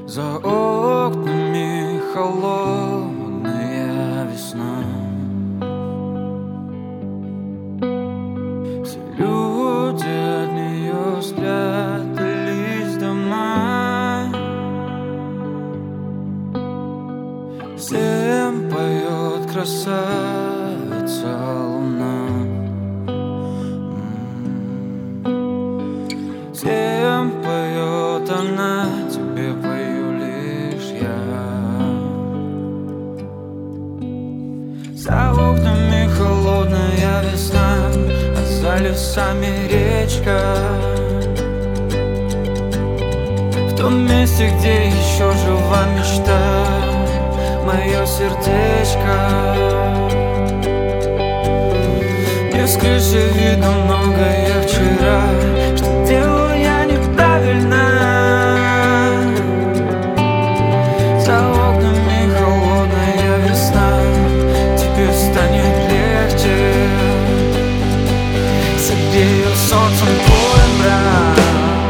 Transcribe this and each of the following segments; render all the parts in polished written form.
За окнами холодная весна. Все люди от нее спрятались дома. Всем поет красавица луна. Всем поет она, тебе пою лишь я. За окнами холодная весна, а за лесами речка. В том месте, где еще жива мечта, мое сердечко. Мне с крыши видно многое вчера, что делаю я неправильно. За окнами холодная весна, тебе станет легче. Согрею солнцем твой мрак,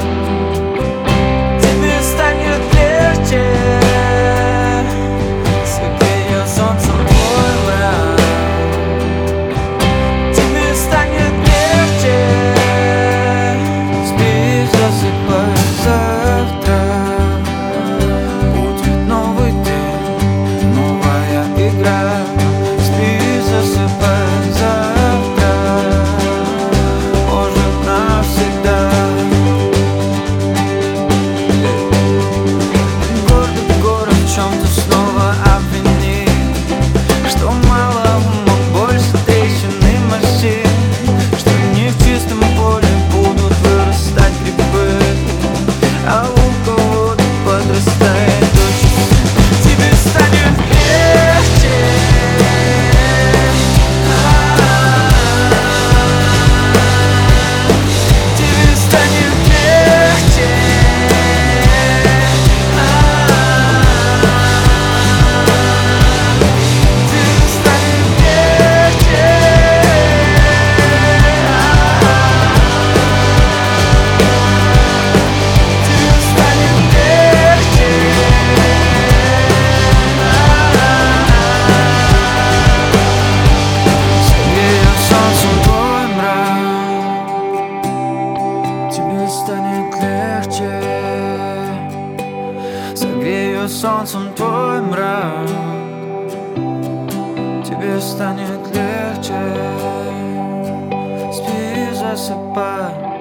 тебе станет легче. Согрею солнцем твой мрак, тебе станет легче. Спи, засыпай, завтра будет новый день, новая игра. Спи, засыпай, завтра может навсегда. Гордый город в чем-то снова обвинит, что мало ума, больше трещин и морщин, что не в чистом поле будут вырастать грибы, а у кого-то подрастает дочь. Тебе станет легче. Тебе станет легче. Тебе станет легче. Тебе станет легче. Согреет солнцем твой мрак, тебе станет легче. Согрею солнцем твой мрак, тебе станет легче. Спи, засыпай.